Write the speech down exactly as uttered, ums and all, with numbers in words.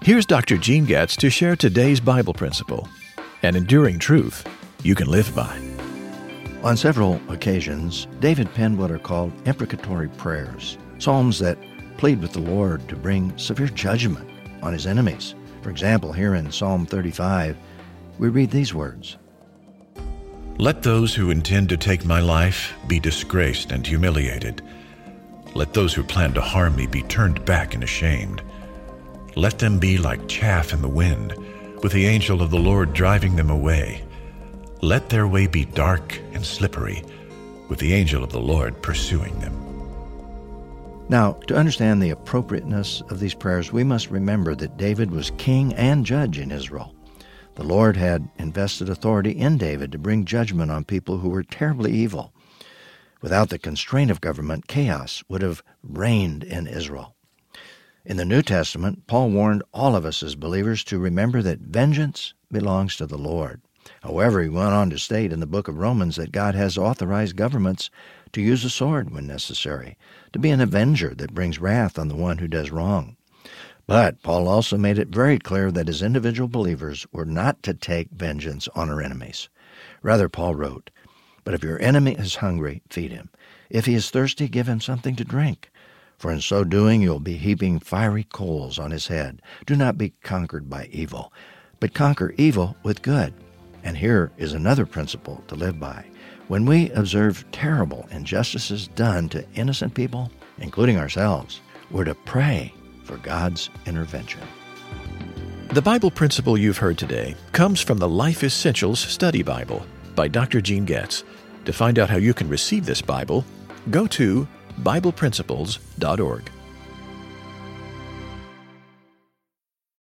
Here's Doctor Gene Getz to share today's Bible principle, an enduring truth you can live by. On several occasions, David penned what are called imprecatory prayers, psalms that plead with the Lord to bring severe judgment on his enemies. For example, here in Psalm thirty-five, we read these words, Let those who intend to take my life be disgraced and humiliated. Let those who plan to harm me be turned back and ashamed. Let them be like chaff in the wind, with the angel of the Lord driving them away. Let their way be dark and slippery, with the angel of the Lord pursuing them. Now, to understand the appropriateness of these prayers, we must remember that David was king and judge in Israel. The Lord had invested authority in David to bring judgment on people who were terribly evil. Without the constraint of government, chaos would have reigned in Israel. In the New Testament, Paul warned all of us as believers to remember that vengeance belongs to the Lord. However, he went on to state in the book of Romans that God has authorized governments to use a sword when necessary, to be an avenger that brings wrath on the one who does wrong. But Paul also made it very clear that as individual believers were not to take vengeance on our enemies. Rather, Paul wrote, But if your enemy is hungry, feed him. If he is thirsty, give him something to drink. For in so doing you will be heaping fiery coals on his head. Do not be conquered by evil, but conquer evil with good. And here is another principle to live by. When we observe terrible injustices done to innocent people, including ourselves, we're to pray for God's intervention. The Bible principle you've heard today comes from the Life Essentials Study Bible by Doctor Gene Getz. To find out how you can receive this Bible, go to Bible Principles dot org.